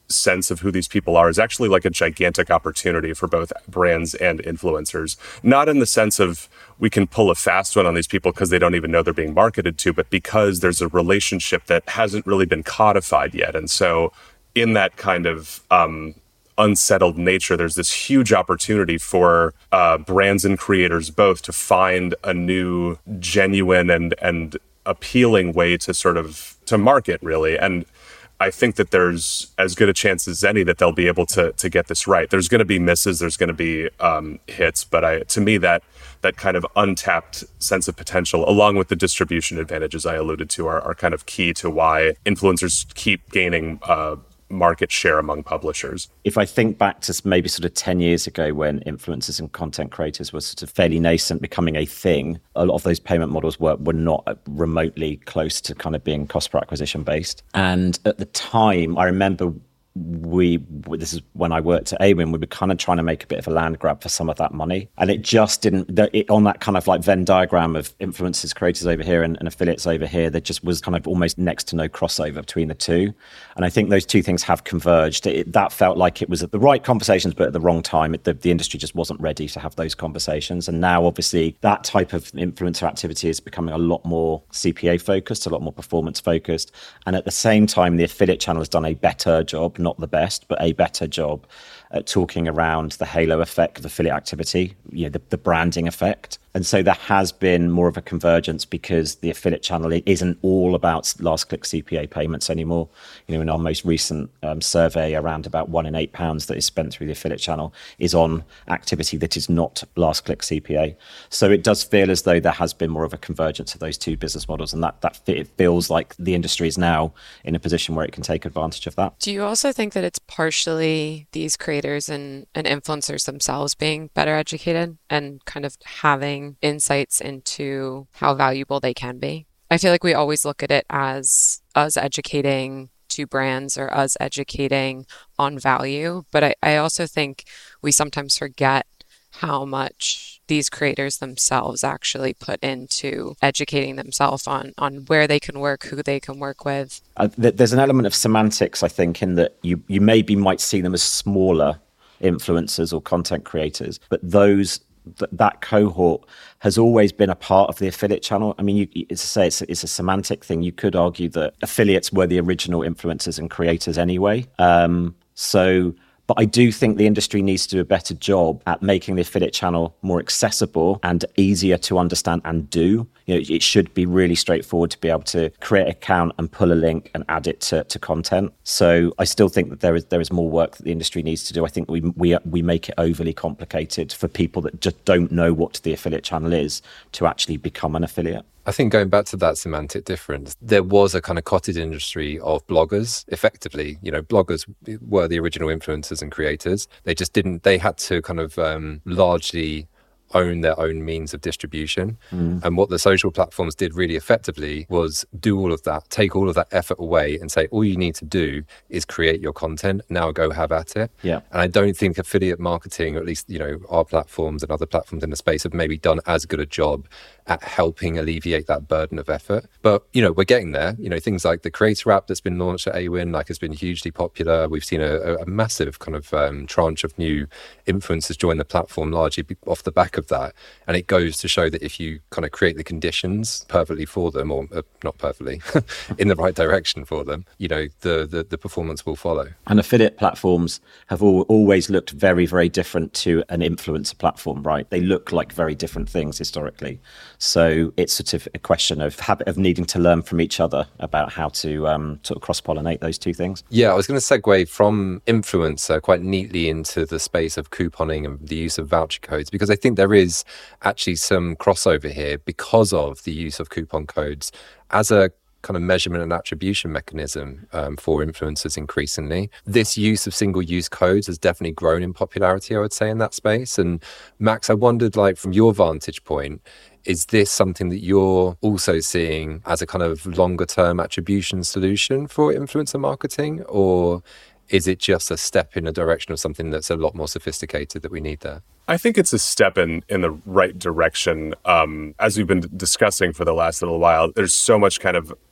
sense of who these people are is actually like a gigantic opportunity for both brands and influencers. Not in the sense of we can pull a fast one on these people because they don't even know they're being marketed to, but because there's a relationship that hasn't really been codified yet. And so in that kind of um, unsettled nature, there's this huge opportunity for uh, brands and creators both to find a new, genuine and and appealing way to sort of to market, really. And I think that there's as good a chance as any that they'll be able to to get this right. There's going to be misses, there's going to be um, hits, but I, to me, that that kind of untapped sense of potential, along with the distribution advantages I alluded to, are, are kind of key to why influencers keep gaining uh, market share among publishers. If I think back to maybe sort of ten years ago when influencers and content creators were sort of fairly nascent, becoming a thing, a lot of those payment models were, were not remotely close to kind of being cost per acquisition based. And at the time, I remember we, this is when I worked at Awin, we were kind of trying to make a bit of a land grab for some of that money. And it just didn't, it, on that kind of like Venn diagram of influencers, creators over here and, and affiliates over here, there just was kind of almost next to no crossover between the two. And I think those two things have converged. It, that felt like it was at the right conversations, but at the wrong time. It, the, the industry just wasn't ready to have those conversations. And now, obviously, that type of influencer activity is becoming a lot more C P A focused, a lot more performance focused. And at the same time, the affiliate channel has done a better job, not the best, but a better job at talking around the halo effect of affiliate activity, you know, the, the branding effect. And so there has been more of a convergence because the affiliate channel isn't all about last click C P A payments anymore. You know, in our most recent um, survey, around about one in eight pounds that is spent through the affiliate channel is on activity that is not last click C P A. So it does feel as though there has been more of a convergence of those two business models, and that that it feels like the industry is now in a position where it can take advantage of that. Do you also think that it's partially these creators and, and influencers themselves being better educated and kind of having insights into how valuable they can be? I feel like we always look at it as us educating to brands or us educating on value, but I, I also think we sometimes forget how much these creators themselves actually put into educating themselves on on where they can work, who they can work with. Uh, th- there's an element of semantics, I think, in that you you maybe might see them as smaller influencers or content creators, but those th- that cohort has always been a part of the affiliate channel. I mean, you, it's to say it's, it's a semantic thing. You could argue that affiliates were the original influencers and creators anyway. Um, so. But I do think the industry needs to do a better job at making the affiliate channel more accessible and easier to understand and do. You know, it should be really straightforward to be able to create an account and pull a link and add it to, to content. So I still think that there is there is more work that the industry needs to do. I think we we we make it overly complicated for people that just don't know what the affiliate channel is to actually become an affiliate. I think going back to that semantic difference, there was a kind of cottage industry of bloggers. Effectively, you know, bloggers were the original influencers and creators. They just didn't, they had to kind of um, largely own their own means of distribution. Mm. And what the social platforms did really effectively was do all of that, take all of that effort away and say, all you need to do is create your content. Now go have at it. Yeah. And I don't think affiliate marketing, or at least, you know, our platforms and other platforms in the space have maybe done as good a job at helping alleviate that burden of effort. But, you know, we're getting there. You know, things like the Creator app that's been launched at Awin, like, has been hugely popular. We've seen a, a massive kind of um, tranche of new influencers join the platform largely off the back of that. And it goes to show that if you kind of create the conditions perfectly for them, or uh, not perfectly, in the right direction for them, you know, the, the, the performance will follow. And affiliate platforms have all, always looked very, very different to an influencer platform, right? They look like very different things historically. So it's sort of a question of habit of needing to learn from each other about how to um, sort of cross-pollinate those two things. Yeah, I was going to segue from influencer quite neatly into the space of couponing and the use of voucher codes, because I think there is actually some crossover here because of the use of coupon codes as a kind of measurement and attribution mechanism um, for influencers increasingly. This use of single-use codes has definitely grown in popularity, I would say, in that space. And Max, I wondered, like, from your vantage point, is this something that you're also seeing as a kind of longer-term attribution solution for influencer marketing, or is it just a step in a direction of something that's a lot more sophisticated that we need there? I think it's a step in, in the right direction. Um, as we've been discussing for the last little while, there's so much kind of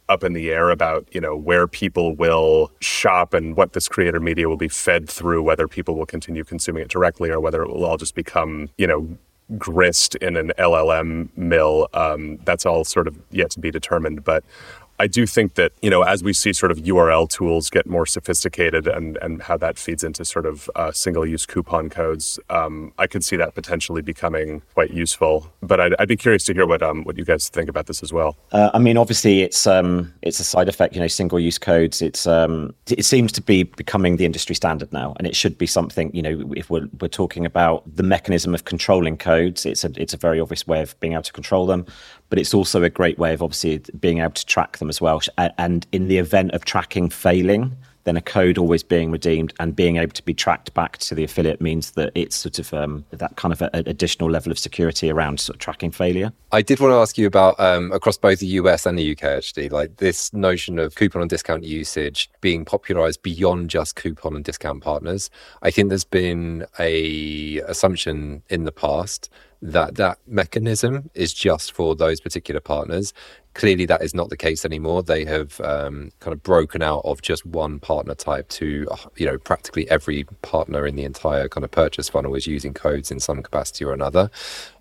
up in the air about, you know, where people will shop and what this creator media will be fed through, whether people will continue consuming it directly or whether it will all just become, you know, grist in an L L M mill. Um, that's all sort of yet to be determined. But I do think that, you know, as we see sort of U R L tools get more sophisticated and, and how that feeds into sort of uh, single-use coupon codes, um, I could see that potentially becoming quite useful. But I'd, I'd be curious to hear what um, what you guys think about this as well. Uh, I mean, obviously, it's um, it's a side effect. You know, single-use codes. It's um, it seems to be becoming the industry standard now, and it should be something. You know, if we're we're talking about the mechanism of controlling codes, it's a it's a very obvious way of being able to control them. But it's also a great way of obviously being able to track them as well. And in the event of tracking failing, then a code always being redeemed and being able to be tracked back to the affiliate means that it's sort of um, that kind of a, an additional level of security around sort of tracking failure. I did want to ask you about um, across both the U S and the U K, actually, like this notion of coupon and discount usage being popularized beyond just coupon and discount partners. I think there's been a assumption in the past that that mechanism is just for those particular partners. Clearly, that is not the case anymore. They have um, kind of broken out of just one partner type to, you know, practically every partner in the entire kind of purchase funnel is using codes in some capacity or another.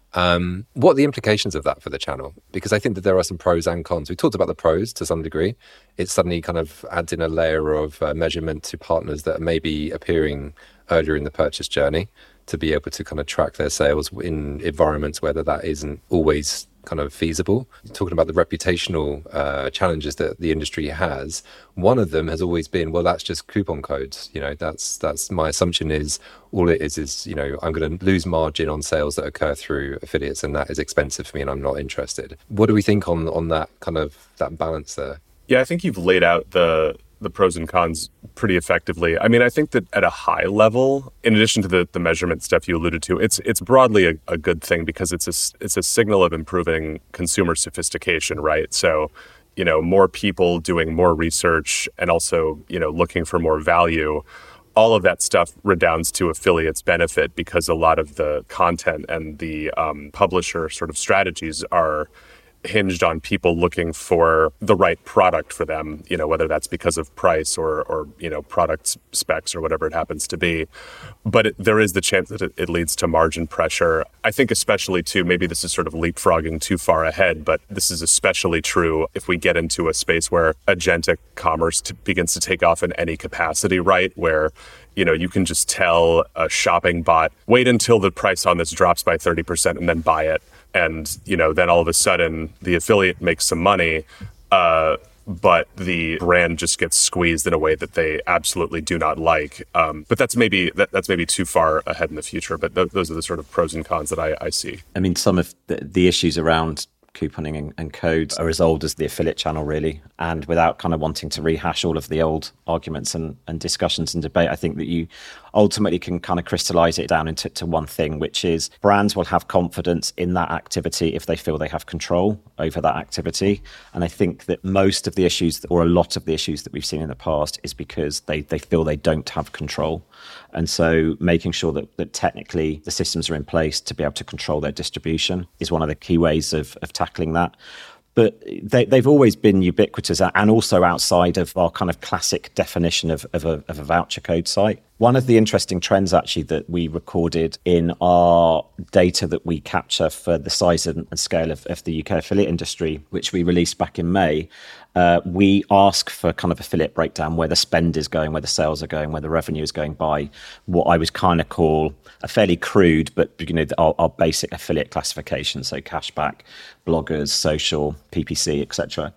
Um, what are the implications of that for the channel? Because I think that there are some pros and cons. We talked about the pros to some degree. It suddenly kind of adds in a layer of uh, measurement to partners that are maybe appearing earlier in the purchase journey, to be able to kind of track their sales in environments where that isn't always kind of feasible. Talking about the reputational uh, challenges that the industry has, one of them has always been, well, that's just coupon codes. You know, that's that's my assumption is all it is is, you know, I'm going to lose margin on sales that occur through affiliates, and that is expensive for me and I'm not interested. What do we think on on that kind of that balance there? Yeah, I think you've laid out the the pros and cons pretty effectively. I mean, I think that at a high level, in addition to the, the measurement stuff you alluded to, it's it's broadly a, a good thing because it's a, it's a signal of improving consumer sophistication, right? So, you know, more people doing more research and also, you know, looking for more value, all of that stuff redounds to affiliates' benefit because a lot of the content and the um, publisher sort of strategies are hinged on people looking for the right product for them, you know, whether that's because of price or, or you know, product specs or whatever it happens to be. But it, there is the chance that it, it leads to margin pressure. I think especially too, maybe this is sort of leapfrogging too far ahead, but this is especially true if we get into a space where agentic commerce t- begins to take off in any capacity, right? Where, you know, you can just tell a shopping bot, wait until the price on this drops by thirty percent and then buy it. And, you know, then all of a sudden the affiliate makes some money, uh, but the brand just gets squeezed in a way that they absolutely do not like. Um, but that's maybe that, that's maybe too far ahead in the future. But th- those are the sort of pros and cons that I, I see. I mean, some of the, the issues around couponing and, and codes are as old as the affiliate channel, really. And without kind of wanting to rehash all of the old arguments and, and discussions and debate, I think that you ultimately can kind of crystallize it down into to one thing, which is brands will have confidence in that activity if they feel they have control over that activity. And I think that most of the issues, or a lot of the issues that we've seen in the past, is because they, they feel they don't have control. And so making sure that, that technically the systems are in place to be able to control their distribution is one of the key ways of, of tackling that. But they, they've always been ubiquitous and also outside of our kind of classic definition of, of, a, of a voucher code site. One of the interesting trends actually that we recorded in our data that we capture for the size and, and scale of, of the U K affiliate industry, which we released back in May, uh, we ask for kind of affiliate breakdown, where the spend is going, where the sales are going, where the revenue is going by what I would kind of call a fairly crude, but you know, our, our basic affiliate classification. So cashback, bloggers, social, P P C, et cetera.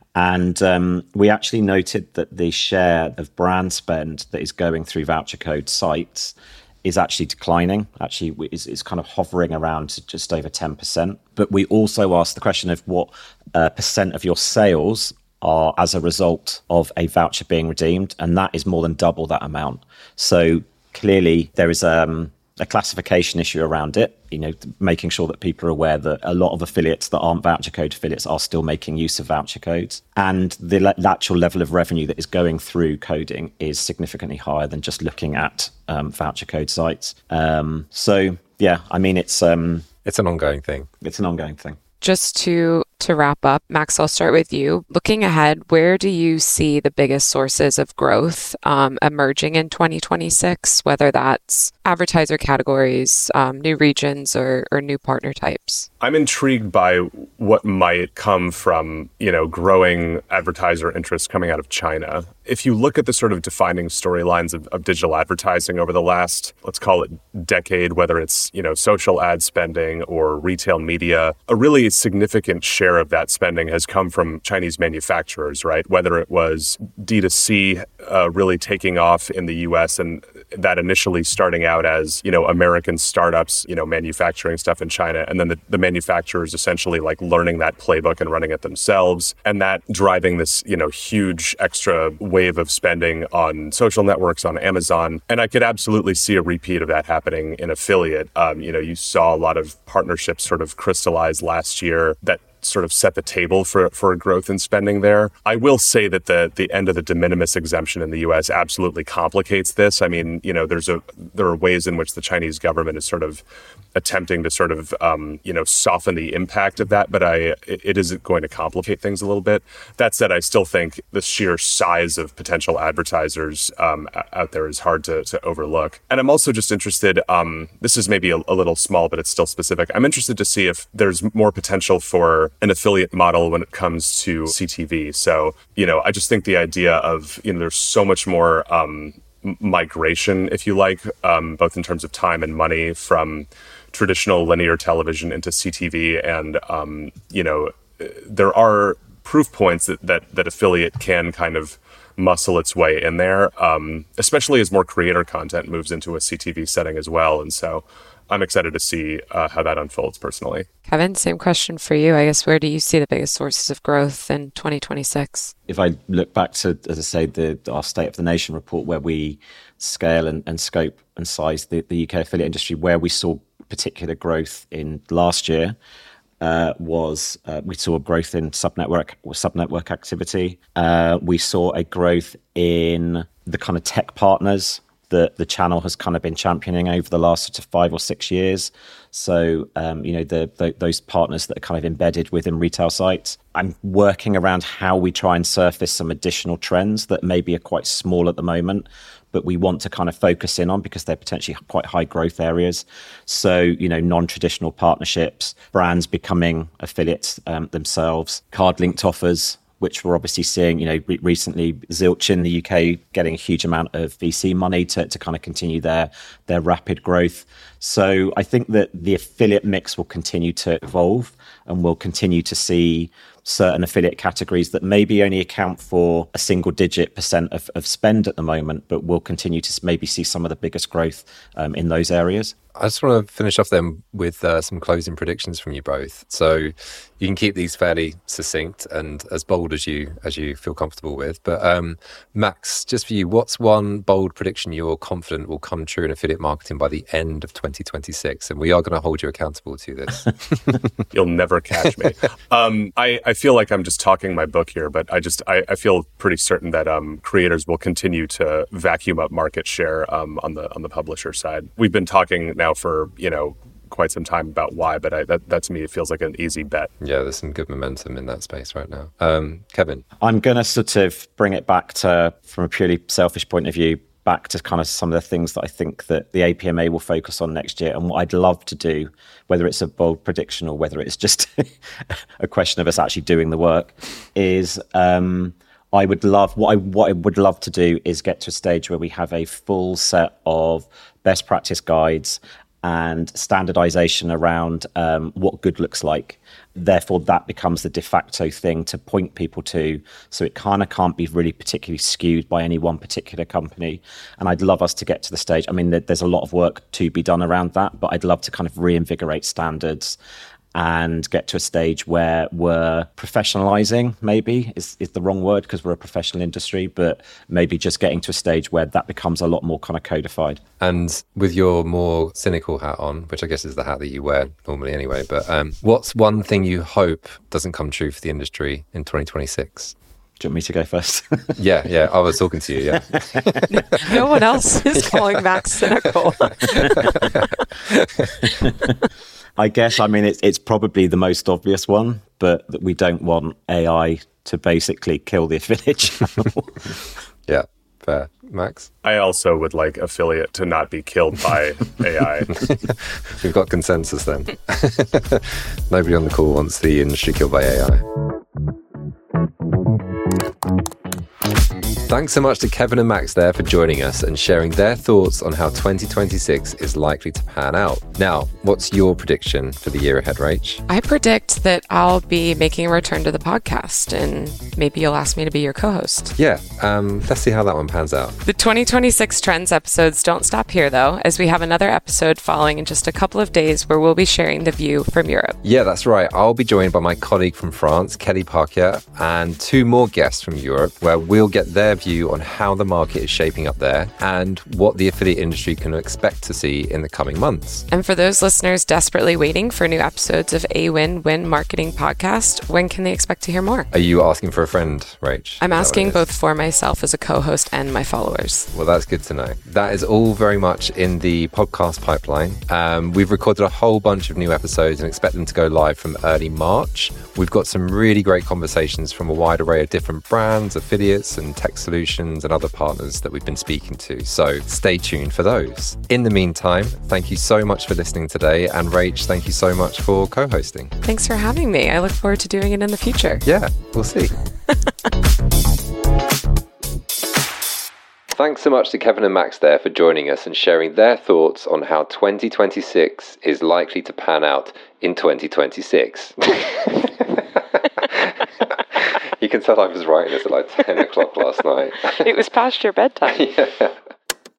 And um, we actually noted that the share of brand spend that is going through voucher code sites is actually declining. Actually, it's, it's kind of hovering around just over ten percent. But we also asked the question of what uh, percent of your sales are as a result of a voucher being redeemed. And that is more than double that amount. So clearly there is um, a classification issue around it, you know, making sure that people are aware that a lot of affiliates that aren't voucher code affiliates are still making use of voucher codes. And the le- actual level of revenue that is going through coding is significantly higher than just looking at um, voucher code sites. Um, so, yeah, I mean, it's... Um, it's an ongoing thing. It's an ongoing thing. Just to to wrap up, Max, I'll start with you. Looking ahead, where do you see the biggest sources of growth um, emerging in twenty twenty-six, whether that's advertiser categories, um, new regions, or, or new partner types? I'm intrigued by what might come from, you know, growing advertiser interest coming out of China. If you look at the sort of defining storylines of, of digital advertising over the last, let's call it decade, whether it's, you know, social ad spending or retail media, a really significant share of that spending has come from Chinese manufacturers, right? Whether it was D two C uh, really taking off in the U S and that initially starting out as, you know, American startups, you know, manufacturing stuff in China, and then the, the manufacturers essentially like learning that playbook and running it themselves, and that driving this, you know, huge extra wave of spending on social networks, on Amazon. And I could absolutely see a repeat of that happening in affiliate. Um, you know, you saw a lot of partnerships sort of crystallize last year that sort of set the table for for a growth in spending there. I will say that the the end of the de minimis exemption in the U S absolutely complicates this. I mean, you know, there's a there are ways in which the Chinese government is sort of attempting to sort of um, you know soften the impact of that, but I it, it is going to complicate things a little bit. That said, I still think the sheer size of potential advertisers um, out there is hard to to overlook. And I'm also just interested. Um, this is maybe a, a little small, but it's still specific. I'm interested to see if there's more potential for an affiliate model when it comes to C T V. So, you know, I just think the idea of, you know, there's so much more um, migration, if you like, um, both in terms of time and money from traditional linear television into C T V. And, um, you know, there are proof points that, that, that affiliate can kind of muscle its way in there, um, especially as more creator content moves into a C T V setting as well. And so I'm excited to see uh, how that unfolds personally. Kevin, same question for you. I guess, where do you see the biggest sources of growth in twenty twenty-six? If I look back to, as I say, the our State of the Nation report, where we scale and, and scope and size the, the U K affiliate industry, where we saw particular growth in last year, Uh, was uh, we saw growth in sub-network or sub-network activity. Uh, we saw a growth in the kind of tech partners that the channel has kind of been championing over the last sort of five or six years. So, um, you know, the, the those partners that are kind of embedded within retail sites. I'm working around how we try and surface some additional trends that maybe are quite small at the moment, but we want to kind of focus in on because they're potentially quite high growth areas. So, you know, non-traditional partnerships, brands becoming affiliates um, themselves, card-linked offers, which we're obviously seeing, you know, re- recently Zilch in the U K getting a huge amount of V C money to, to kind of continue their, their rapid growth. So I think that the affiliate mix will continue to evolve, and we'll continue to see certain affiliate categories that maybe only account for a single digit percent of, of spend at the moment, but we'll continue to maybe see some of the biggest growth um, in those areas. I just want to finish off then with uh, some closing predictions from you both. So you can keep these fairly succinct and as bold as you as you feel comfortable with. But um, Max, just for you, what's one bold prediction you're confident will come true in affiliate marketing by the end of twenty twenty-six? And we are going to hold you accountable to this. You'll never catch me. um, I, I feel like I'm just talking my book here, but I just I, I feel pretty certain that um, creators will continue to vacuum up market share um, on the on the publisher side. We've been talking now for, you know, quite some time about why, but I, that, that to me, it feels like an easy bet. Yeah, there's some good momentum in that space right now. Um, Kevin? I'm going to sort of bring it back to, from a purely selfish point of view, back to kind of some of the things that I think that the A P M A will focus on next year. And what I'd love to do, whether it's a bold prediction or whether it's just a question of us actually doing the work, is um, I would love, what I, what I would love to do is get to a stage where we have a full set of best practice guides and standardization around um, what good looks like. Therefore, that becomes the de facto thing to point people to. So it kind of can't be really particularly skewed by any one particular company. And I'd love us to get to the stage. I mean, there's a lot of work to be done around that, but I'd love to kind of reinvigorate standards and get to a stage where we're professionalizing, maybe is, is the wrong word because we're a professional industry, but maybe just getting to a stage where that becomes a lot more kind of codified. And with your more cynical hat on, which I guess is the hat that you wear normally anyway, but um, what's one thing you hope doesn't come true for the industry in twenty twenty-six? Do you want me to go first? yeah, yeah, I was talking to you, yeah. No one else is calling Max cynical. I guess, I mean, it's, it's probably the most obvious one, but that we don't want A I to basically kill the affiliate channel. Yeah, fair. Max? I also would like affiliate to not be killed by A I. We've got consensus then. Nobody on the call wants the industry killed by A I. Thanks so much to Kevin and Max there for joining us and sharing their thoughts on how twenty twenty-six is likely to pan out. Now, what's your prediction for the year ahead, Rach? I predict that I'll be making a return to the podcast, and maybe you'll ask me to be your co-host. Yeah, um, let's see how that one pans out. The twenty twenty-six Trends episodes don't stop here, though, as we have another episode following in just a couple of days where we'll be sharing the view from Europe. Yeah, that's right. I'll be joined by my colleague from France, Kelly Parker, and two more guests from Europe, where we'll get their view on how the market is shaping up there and what the affiliate industry can expect to see in the coming months. And for those listeners desperately waiting for new episodes of A-Win Win Marketing Podcast, when can they expect to hear more? Are you asking for a friend, Rach? I'm asking both for myself as a co-host and my followers. Well, that's good to know. That is all very much in the podcast pipeline. Um, we've recorded a whole bunch of new episodes and expect them to go live from early March. We've got some really great conversations from a wide array of different brands, affiliates, and tech solutions and other partners that we've been speaking to. So stay tuned for those. In the meantime, thank you so much for listening today. And Rach, thank you so much for co-hosting. Thanks for having me. I look forward to doing it in the future. Yeah, we'll see. Thanks so much to Kevin and Max there for joining us and sharing their thoughts on how twenty twenty-six is likely to pan out in twenty twenty-six. You can tell I was writing this at like ten o'clock last night. It was past your bedtime. Yeah.